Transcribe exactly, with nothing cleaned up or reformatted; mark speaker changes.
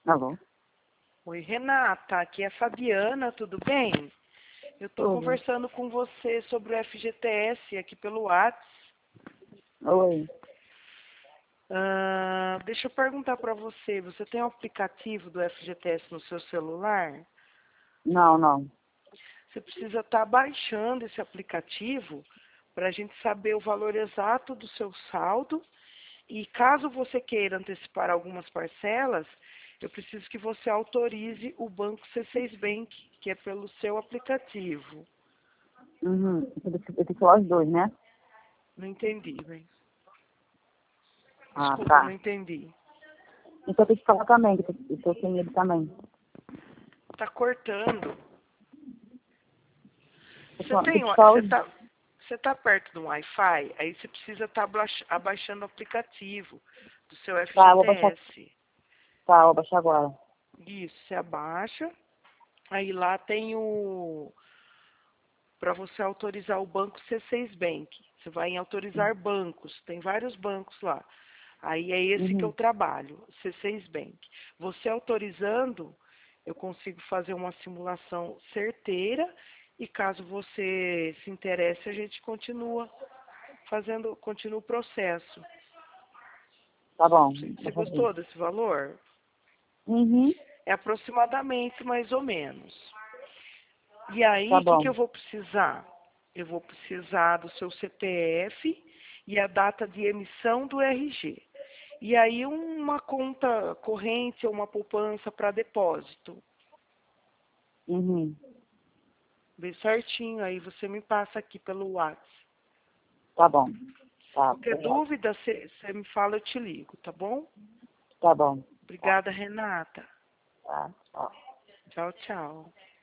Speaker 1: Alô?
Speaker 2: Oi, Renata, aqui é a Fabiana, tudo bem? Eu estou
Speaker 1: Tudo.
Speaker 2: conversando com você sobre o F G T S aqui pelo WhatsApp.
Speaker 1: Oi.
Speaker 2: Ah, deixa eu perguntar para você, você tem um aplicativo do F G T S no seu celular?
Speaker 1: Não, não.
Speaker 2: Você precisa estar baixando esse aplicativo para a gente saber o valor exato do seu saldo. E caso você queira antecipar algumas parcelas, eu preciso que você autorize o Banco C seis Bank, que é pelo seu aplicativo.
Speaker 1: Uhum. Eu tenho que eu tenho que falar os dois, né?
Speaker 2: Não entendi, bem.
Speaker 1: Ah,
Speaker 2: Desculpa, não
Speaker 1: tá.
Speaker 2: entendi.
Speaker 1: Então eu tenho que falar também, que eu tô sem ele também.
Speaker 2: Tá cortando.
Speaker 1: Eu
Speaker 2: Você
Speaker 1: tô-
Speaker 2: tem,
Speaker 1: Tem que
Speaker 2: wa-
Speaker 1: falar
Speaker 2: você
Speaker 1: os...
Speaker 2: tá, você tá perto do Wi-Fi? Aí você precisa estar abaixando o aplicativo do seu
Speaker 1: Tá, eu vou baixar.
Speaker 2: F G T S.
Speaker 1: Tá, eu vou baixar agora.
Speaker 2: Isso, você abaixa. Aí lá tem o para você autorizar o banco C seis Bank. Você vai em autorizar bancos, tem vários bancos lá. Aí é esse que eu
Speaker 1: Uhum.
Speaker 2: trabalho, C seis Bank. Você autorizando, eu consigo fazer uma simulação certeira e caso você se interesse, a gente continua fazendo, continua o processo.
Speaker 1: Tá bom.
Speaker 2: Você você
Speaker 1: Vou fazer.
Speaker 2: gostou desse valor?
Speaker 1: Uhum.
Speaker 2: É aproximadamente mais ou menos. E aí,
Speaker 1: Tá
Speaker 2: o que, que
Speaker 1: bom.
Speaker 2: eu vou precisar? Eu vou precisar do seu C P F e a data de emissão do R G. E aí, uma conta corrente ou uma poupança para depósito.
Speaker 1: Uhum.
Speaker 2: Bem certinho, aí você me passa aqui pelo WhatsApp.
Speaker 1: Tá bom. Tá.
Speaker 2: Qualquer
Speaker 1: Obrigada.
Speaker 2: dúvida, você me fala, eu te ligo, tá bom?
Speaker 1: Tá bom. Tá.
Speaker 2: Obrigada, Renata.
Speaker 1: Tá. Tchau.
Speaker 2: Tchau, tchau.